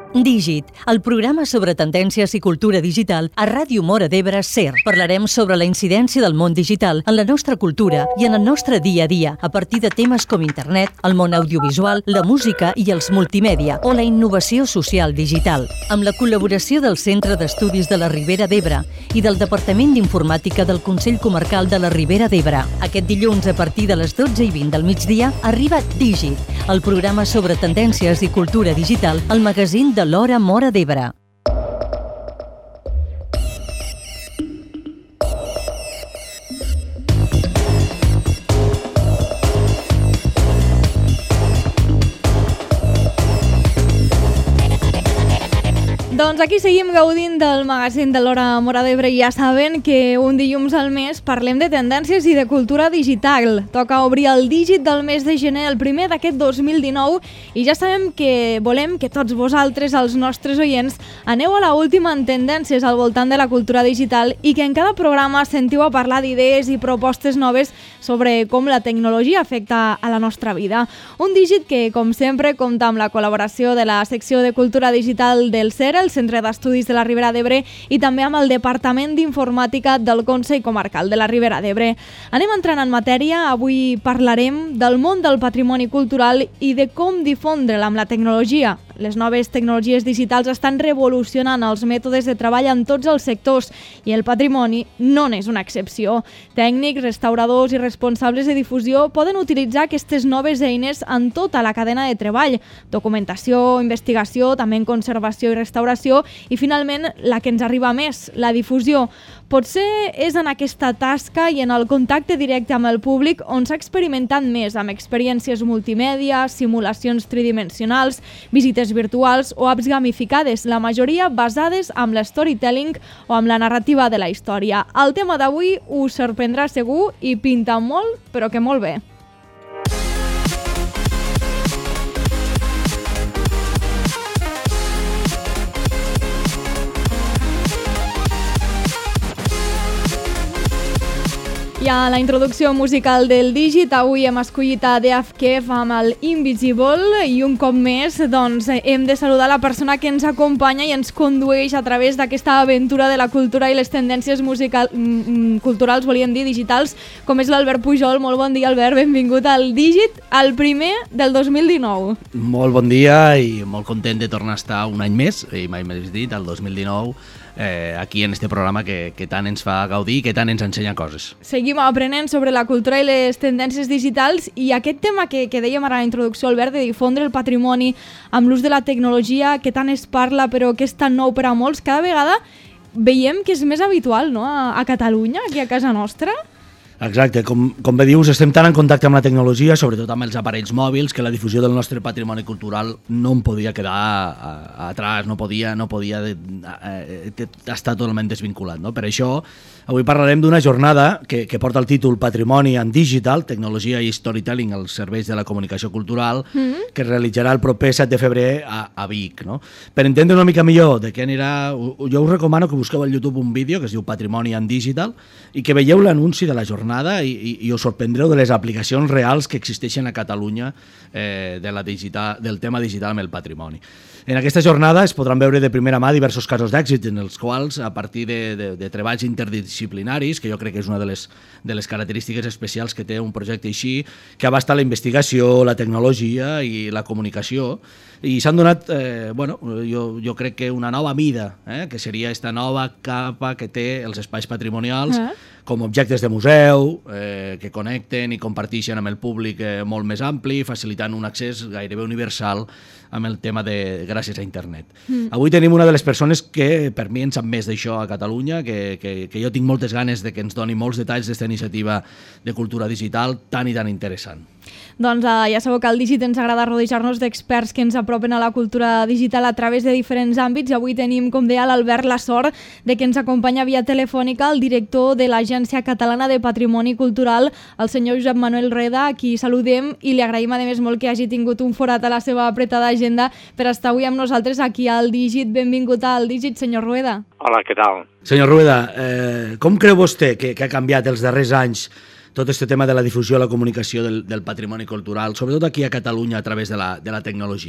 Dígit, el programa sobre tendències i cultura digital a Ràdio Móra d'Ebre, SER. Parlarem sobre la incidència del món digital en la nostra cultura i en el nostre dia a dia, a partir de temes com internet, el món audiovisual, la música i els multimèdia o la innovació social digital. Amb la col·laboració del Centre d'Estudis de la Ribera d'Ebre i del Departament d'Informàtica del Consell Comarcal de la Ribera d'Ebre. Aquest dilluns, a partir de les 12:20 del migdia, arriba Dígit, el programa sobre tendències i cultura digital al magazín de l'Hora Móra d'Ebre. Doncs aquí seguim gaudint del magazín de l'Hora Móra d'Ebre i ja saben que un dilluns al mes parlem de tendències i de cultura digital. Toca obrir el dígit del mes de gener, el primer d'aquest 2019, i ja sabem que volem que tots vosaltres, els nostres oients, aneu a la última en tendències al voltant de la cultura digital i que en cada programa sentiu a parlar d'idees i propostes noves sobre com la tecnologia afecta a la nostra vida. Un dígit que, com sempre, compta amb la col·laboració de la secció de cultura digital del SER, el Centre d'Estudis de la Ribera d'Ebre, i també amb el Departament d'Informàtica del Consell Comarcal de la Ribera d'Ebre. Anem entrant en matèria. Avui parlarem del món del patrimoni cultural i de com difondre'l amb la tecnologia. Les noves tecnologies digitals estan revolucionant els mètodes de treball en tots els sectors i el patrimoni no n'és una excepció. Tècnics, restauradors i responsables de difusió poden utilitzar aquestes noves eines en tota la cadena de treball: documentació, investigació, també en conservació i restauració i, finalment, la que ens arriba més, la difusió. Potser és en aquesta tasca i en el contacte directe amb el públic on s'ha experimentat més, amb experiències multimèdia, simulacions tridimensionals, visites virtuals o apps gamificades, la majoria basades amb l'storytelling o amb la narrativa de la història. El tema d'avui us sorprendrà segur i pinta molt, però que molt bé. I a la introducció musical del dígit, avui hem escollit a Deaf Kev amb el Invisible i un cop més doncs, hem de saludar la persona que ens acompanya i ens condueix a través d'aquesta aventura de la cultura i les tendències culturals, volíem dir, digitals, com és l'Albert Pujol. Molt bon dia, Albert, benvingut al dígit, el primer del 2019. Molt bon dia i molt content de tornar a estar un any més, i mai més dit, el 2019, aquí en este programa que tant ens fa gaudir i que tant ens ensenya coses. Seguim aprenent sobre la cultura i les tendències digitals i aquest tema que dèiem ara a la introducció, Albert, de difondre el patrimoni amb l'ús de la tecnologia, que tant es parla però que és tan nou per a molts, cada vegada veiem que és més habitual, no?, a Catalunya, aquí a casa nostra. Exacte, com bé dius, estem tan en contacte amb la tecnologia, sobretot amb els aparells mòbils, que la difusió del nostre patrimoni cultural no en podia quedar atrás, no podia estar totalment desvinculat, no? Per això, avui parlarem d'una jornada que porta el títol Patrimoni en Digital, Tecnologia i Storytelling als serveis de la comunicació cultural, que es realitzarà el proper 7 de febrer a Vic, no? Per entendre una mica millor de què anirà, jo us recomano que busqueu al YouTube un vídeo que es diu Patrimoni en Digital i que veieu l'anunci de la jornada i us sorprendreu de les aplicacions reals que existeixen a Catalunya del tema digital amb el patrimoni. En aquesta jornada es podran veure de primera mà diversos casos d'èxit en els quals, a partir de treballs interdisciplinaris, que jo crec que és una de les característiques especials que té un projecte així, que abasta la investigació, la tecnologia i la comunicació, i s'han donat, jo crec que una nova mida, que seria aquesta nova capa que té els espais patrimonials, com objectes de museu, que connecten i comparteixen amb el públic molt més ampli, facilitant un accés gairebé universal amb el tema gràcies a internet. Avui tenim una de les persones que per mi en sap més d'això a Catalunya, que jo tinc moltes ganes de que ens doni molts detalls d'aquesta iniciativa de cultura digital tan i tan interessant. Doncs ja sabeu que al dígit ens agrada rodejar-nos d'experts que ens apropen a la cultura digital a través de diferents àmbits. Avui tenim, com deia l'Albert, la sort de que ens acompanya via telefònica el director de l'Agència Catalana de Patrimoni Cultural, el senyor Josep Manuel Rueda, a qui saludem i li agraïm a més molt que hagi tingut un forat a la seva apretada agenda per estar avui amb nosaltres aquí al dígit. Benvingut al dígit, senyor Rueda. Hola, què tal? Senyor Rueda, com creu vostè que ha canviat els darrers anys tot aquest tema de la difusió i la comunicació del patrimoni cultural, sobretot aquí a Catalunya a través de la tecnologia?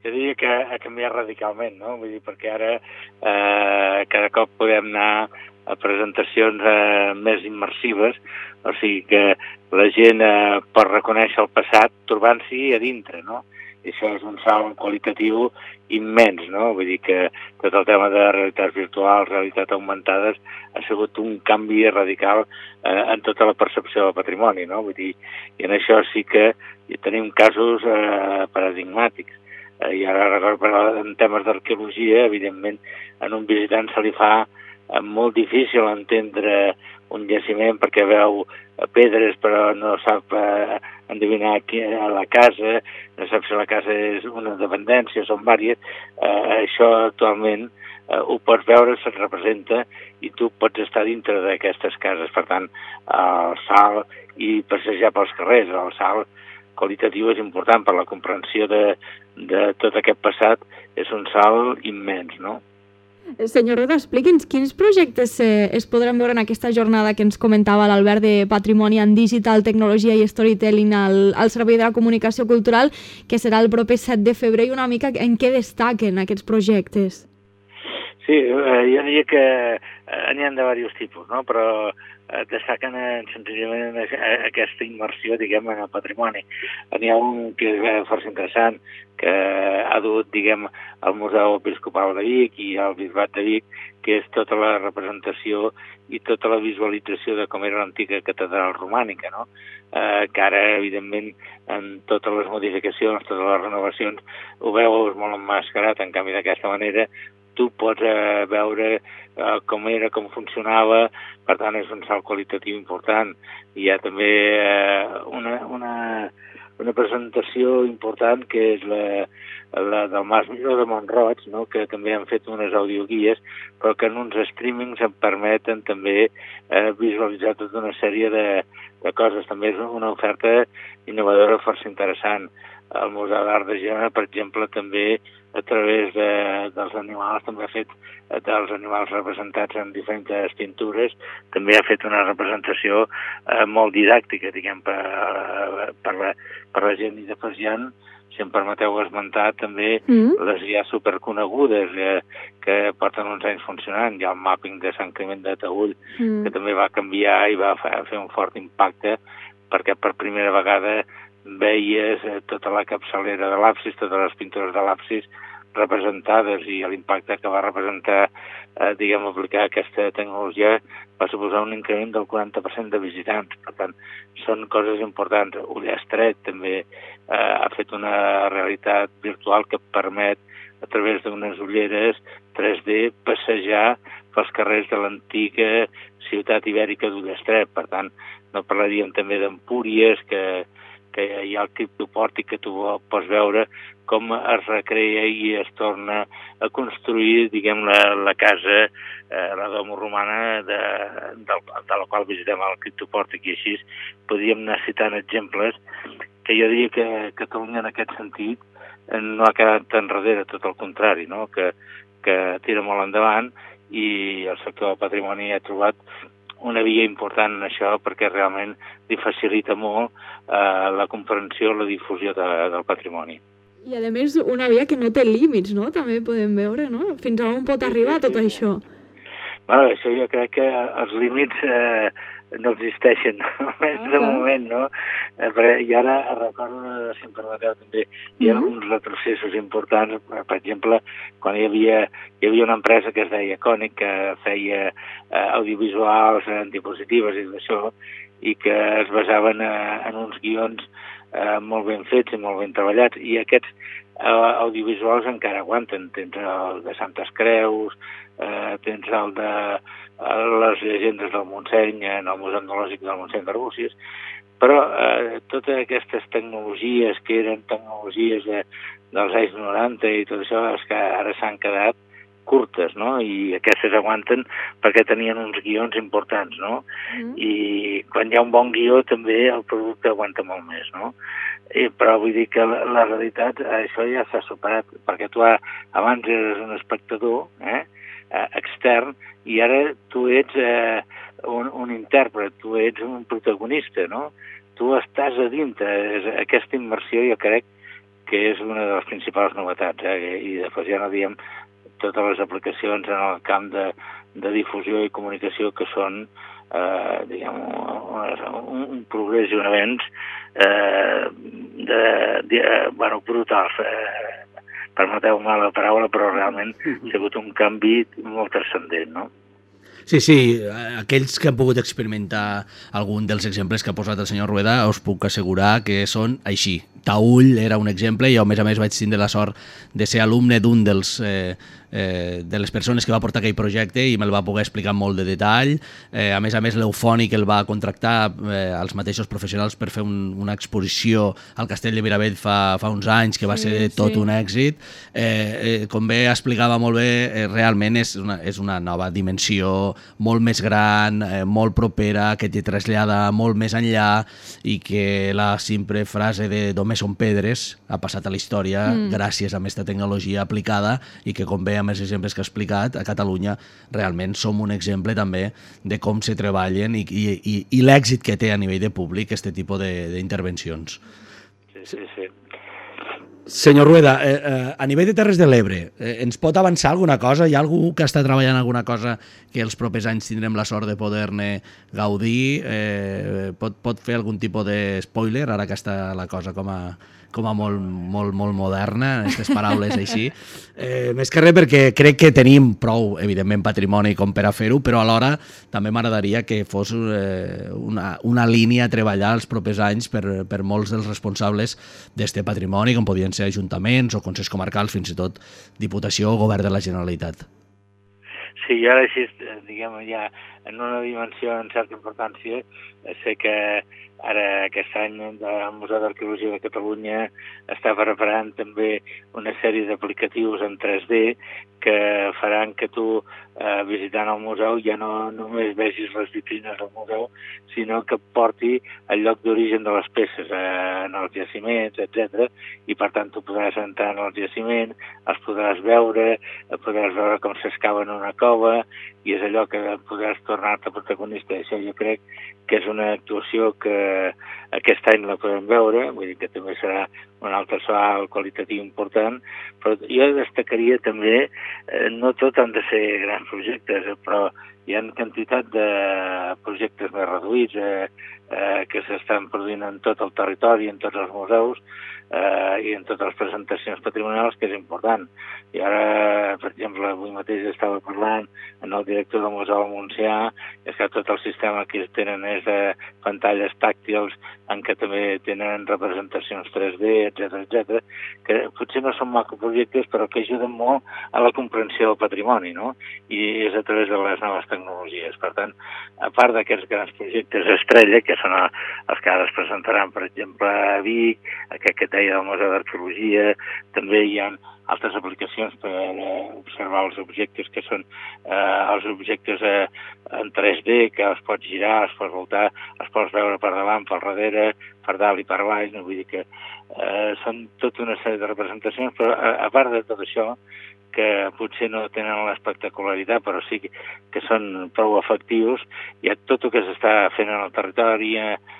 jo diria que ha canviat radicalment, no? Vull dir, perquè ara cada cop podem anar a presentacions més immersives, o sigui que la gent pot reconèixer el passat trobant-s'hi a dintre, no? I això és un salt qualitatiu immens, no? Vull dir que tot el tema de realitats virtuals, realitat augmentades, ha sigut un canvi radical en tota la percepció del patrimoni, no? Vull dir, i en això sí que tenim casos paradigmàtics. I ara recordo en temes d'arqueologia, evidentment, en un visitant se li fa molt difícil entendre un jaciment perquè veu pedres però no sap endevinar a la casa, no sap si la casa és una dependència, són vàries. Això actualment ho pots veure, se't representa i tu pots estar dintre d'aquestes cases. Per tant, el salt i passejar pels carrers, el salt qualitatiu és important per la comprensió de tot aquest passat, és un salt immens, no? Senyor Roda, expliqui'ns quins projectes es podran veure en aquesta jornada que ens comentava l'Albert de Patrimoni en Digital, Tecnologia i Storytelling al Servei de la Comunicació Cultural, que serà el proper 7 de febrer, i una mica en què destaquen aquests projectes? Sí, jo diria que n'hi ha de diversos tipus, no? Però destaquen senzillament aquesta immersió, diguem, en el patrimoni. N'hi ha un que és força interessant, que ha dut, diguem, al Museu Episcopal de Vic i al Bisbat de Vic, que és tota la representació i tota la visualització de com era l'antiga catedral romànica, no? Que ara, evidentment, en totes les modificacions, totes les renovacions, ho veus molt emmascarat. En canvi, d'aquesta manera, tu pots veure com era, com funcionava, per tant és un salt qualitatiu important. Hi ha també una presentació important que és la del Mas Miró de Mont-roig, no? Que també han fet unes audioguies, però que en uns streamings em permeten també visualitzar tota una sèrie de coses. També és una oferta innovadora força interessant. El Museu d'Art de Girona, per exemple, també a través dels animals, també ha fet dels animals representats en diferents pintures, també ha fet una representació molt didàctica, diguem, per la gent i després hi ha, si em permeteu esmentar, també les ja superconegudes que porten uns anys funcionant. Hi ha el màpping de Sant Climent de Taüll, que també va canviar i va fer un fort impacte, perquè per primera vegada veies tota la capçalera de l'absis, totes les pintures de l'absis representades, i l'impacte que va representar, diguem, aplicar aquesta tecnologia va suposar un increment del 40% de visitants. Per tant, són coses importants. Ullastret també ha fet una realitat virtual que permet, a través d'unes ulleres 3D, passejar pels carrers de l'antiga ciutat ibèrica d'Ullastret. Per tant, no parlaríem també d'Empúries, que hi ha el criptopòrtic, que tu pots veure com es recrea i es torna a construir, diguem, la casa, la domo romana de la qual visitem el criptopòrtic, i així podríem anar citant exemples que jo diria que Catalunya en aquest sentit no ha quedat tan darrere, tot el contrari, no? Que tira molt endavant, i el sector del patrimoni ha trobat una via important en això, perquè realment li facilita molt la comprensió, la difusió del patrimoni. I a més una via que no té límits, no? També podem veure, no? Fins a on pot arribar tot això? Bueno, això jo crec que els límits no existeixen, almenys de moment, no? I ara recordo, si em permeteu també, hi ha uns retrocessos importants. Per exemple, quan hi havia una empresa que es deia Conic, que feia audiovisuals en diapositives i d'això, i que es basaven en uns guions molt ben fets i molt ben treballats, i aquests audiovisuals encara aguanten. Tens el de Santes Creus, tens el de les llegendes del Montseny en el Museu Etnològic del Montseny d'Arbúcies, però totes aquestes tecnologies que eren tecnologies dels anys 90 i tot això, és que ara s'han quedat curtes, no? I aquestes aguanten perquè tenien uns guions importants, no? I quan hi ha un bon guió també el producte aguanta molt més, no? Però vull dir que la realitat, això ja s'ha superat, perquè tu abans eres un espectador extern, i ara tu ets un intèrpret, tu ets un protagonista, no? Tu estàs a dintre. Aquesta immersió jo crec que és una de les principals novetats, i després ja no diem totes les aplicacions en el camp de difusió i comunicació que són un progrés i un avenç brutals. Permeteu-me la paraula, però realment ha sigut un canvi molt transcendent, no? Sí, aquells que han pogut experimentar algun dels exemples que ha posat el senyor Rueda, us puc assegurar que són així. Taüll era un exemple, i jo a més vaig tindre la sort de ser alumne d'un de les persones que va portar aquell projecte i me'l va poder explicar molt de detall. A més, l'Eufònic el va contractar als mateixos professionals per fer una exposició al Castell de Miravet fa uns anys, que va ser tot un èxit. Com bé explicava molt bé, realment és una nova dimensió, molt més gran, molt propera, que te trasllada molt més enllà, i que la simple frase de "només són pedres" ha passat a la història gràcies a aquesta tecnologia aplicada, i que, com bé amb els exemples que ha explicat, a Catalunya realment som un exemple també de com se treballen i l'èxit que té a nivell de públic aquest tipus d'intervencions. Sí. Senyor Rueda, a nivell de Terres de l'Ebre, ens pot avançar alguna cosa? Hi ha algú que està treballant alguna cosa que els propers anys tindrem la sort de poder-ne gaudir? Pot fer algun tipus de spoiler, ara que està la cosa com a molt moderna, aquestes paraules així? Més que res perquè crec que tenim prou, evidentment, patrimoni com per a fer-ho, però alhora també m'agradaria que fos una línia a treballar els propers anys per molts dels responsables d'este patrimoni, com podien ser ajuntaments o consells comarcals, fins i tot Diputació o Govern de la Generalitat. Sí, jo ara així, diguem, ja en una dimensió en certa importància, sé que ara aquest any el Museu d'Arqueologia de Catalunya està preparant també una sèrie d'aplicatius en 3D que faran que tu, visitant el museu, ja no només vegis les vitrines del museu, sinó que porti el lloc d'origen de les peces en els jaciments, etc. I per tant tu podràs entrar en el jaciment, els podràs veure com s'excava en una cova, i és allò que podràs tornar-te protagonista. Això jo crec que és una actuació que aquest any la podem veure, vull dir que també serà un altre salt qualitatiu important, però jo destacaria també, no tot han de ser grans projectes, però hi ha quantitat de projectes més reduïts que s'estan produint en tot el territori, en tots els museus, i en totes les presentacions patrimonials, que és important. I ara, per exemple, avui mateix estava parlant amb el director del Museu del Montsià, és que tot el sistema que tenen és de pantalles tàctils, en què també tenen representacions 3D, etc., que potser no són macroprojectes, però que ajuden molt a la comprensió del patrimoni, no? I és a través de les noves tecnologies. Per tant, a part d'aquests grans projectes estrella, que són els que ara es presentaran, per exemple, a Vic, aquest que deia del Museu d'Arqueologia, també hi ha altres aplicacions per observar els objectes, que són els objectes en 3D, que els pots girar, els pots voltar, els pots veure per davant, per darrere, per dalt i per baix, no? Vull dir que són tota una sèrie de representacions, però a part de tot això, que potser no tenen l'espectacularitat, però sí que són prou efectius, hi ha tot el que s'està fent en el territori,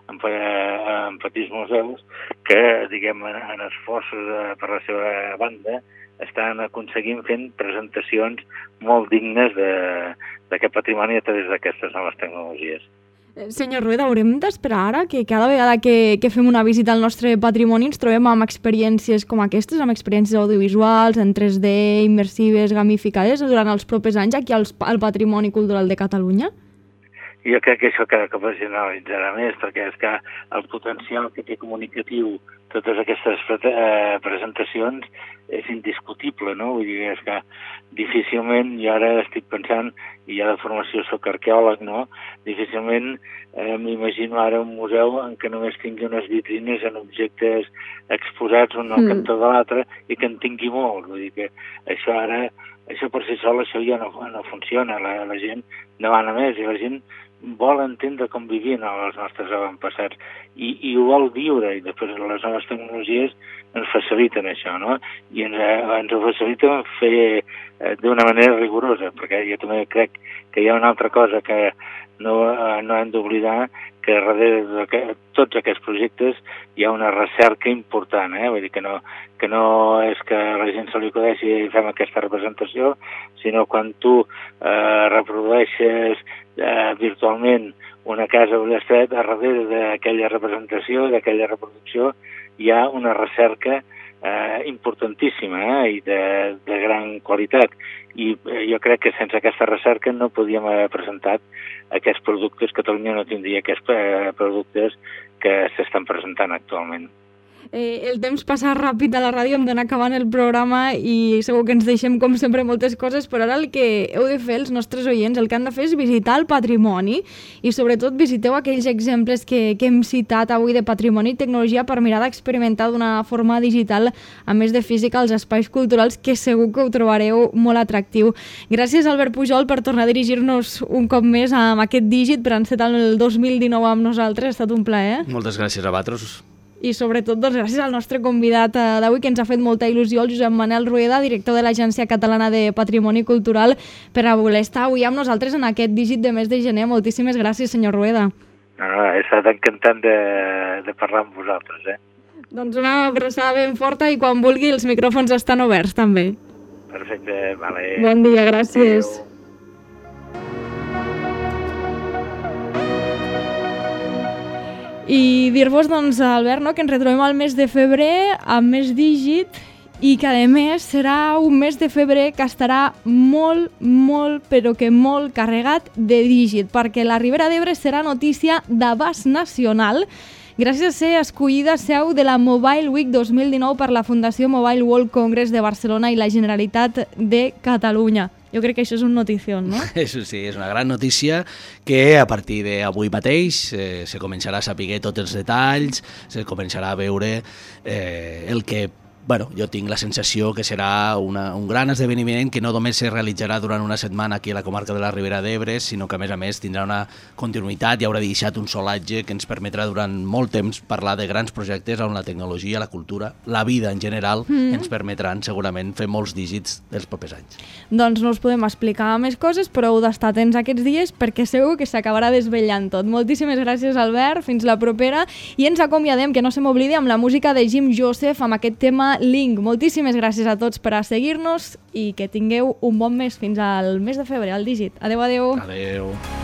en petits museus, que, diguem, en esforços per la seva banda, estan aconseguint fent presentacions molt dignes d'aquest patrimoni a través d'aquestes noves tecnologies. Senyor Rueda, haurem d'esperar ara que cada vegada que fem una visita al nostre patrimoni ens trobem amb experiències com aquestes, amb experiències audiovisuals, en 3D, immersives, gamificades, durant els propers anys aquí al Patrimoni Cultural de Catalunya? Jo crec que això cada cop es generalitzarà més, perquè és que el potencial que té comunicatiu totes aquestes presentacions és indiscutible, no? Vull dir, és que difícilment, i ara estic pensant, i ja de formació soc arqueòleg, no? Difícilment m'imagino ara un museu en què només tingui unes vitrines en objectes exposats un al cantó de l'altre i que en tingui molt. Vull dir que això per si sol això ja no funciona, la gent demana més i la gent vol entendre com vivien els nostres avantpassats i ho vol viure, i després les noves tecnologies ens faciliten això, no? I ens ho faciliten fer d'una manera rigorosa, perquè jo també crec que hi ha una altra cosa que no hem d'oblidar, que darrere de tots aquests projectes hi ha una recerca important, vull dir que no és que a la gent se li acudeixi i fem aquesta representació, sinó quan tu reprodueixes virtualment una casa o l'estret, darrere d'aquella representació, d'aquella reproducció, hi ha una recerca importantíssima i de gran qualitat. I jo crec que sense aquesta recerca no podíem haver presentat aquests productes. Catalunya no tindria aquests productes que s'estan presentant actualment. El temps passa ràpid a la ràdio, hem d'anar acabant el programa i segur que ens deixem, com sempre, moltes coses, però ara el que heu de fer, els nostres oients, el que han de fer és visitar el patrimoni i sobretot visiteu aquells exemples que hem citat avui de patrimoni i tecnologia per mirar d'experimentar d'una forma digital, a més de física, els espais culturals, que segur que ho trobareu molt atractiu. Gràcies, Albert Pujol, per tornar a dirigir-nos un cop més amb aquest dígit, per encetar el 2019 amb nosaltres. Ha estat un plaer. Moltes gràcies a vosaltres. I sobretot doncs, gràcies al nostre convidat d'avui, que ens ha fet molta il·lusió, el Josep Manel Rueda, director de l'Agència Catalana de Patrimoni Cultural, per a voler estar avui amb nosaltres en aquest dígit de mes de gener. Moltíssimes gràcies, senyor Rueda. He estat encantant de parlar amb vosaltres. Doncs una abraçada ben forta i quan vulgui els micròfons estan oberts també. Perfecte, vale. Bon dia, gràcies. Adéu. I dir-vos, doncs, Albert, no, que ens retrobem al mes de febrer amb més dígit i que, a més, serà un mes de febrer que estarà molt, però que molt carregat de dígit, perquè la Ribera d'Ebre serà notícia d'abast nacional gràcies a ser escollida seu de la Mobile Week 2019 per la Fundació Mobile World Congress de Barcelona i la Generalitat de Catalunya. Jo crec que això és un notició, no? Això sí, és una gran notícia que a partir d'avui mateix se començarà a saber tots els detalls, se començarà a veure el que... jo tinc la sensació que serà un gran esdeveniment que no només se realitzarà durant una setmana aquí a la comarca de la Ribera d'Ebre, sinó que a més tindrà una continuïtat i haurà deixat un solatge que ens permetrà durant molt temps parlar de grans projectes on la tecnologia, la cultura, la vida en general ens permetran segurament fer molts dígits dels propers anys. Doncs no us podem explicar més coses, però heu d'estar atents aquests dies perquè segur que s'acabarà desvetllant tot. Moltíssimes gràcies, Albert, fins la propera, i ens acomiadem, que no se m'oblidi, amb la música de Jim Joseph, amb aquest tema Link. Moltíssimes gràcies a tots per a seguir-nos i que tingueu un bon mes fins al mes de febrer, al dígit. Adéu, adéu. Adéu.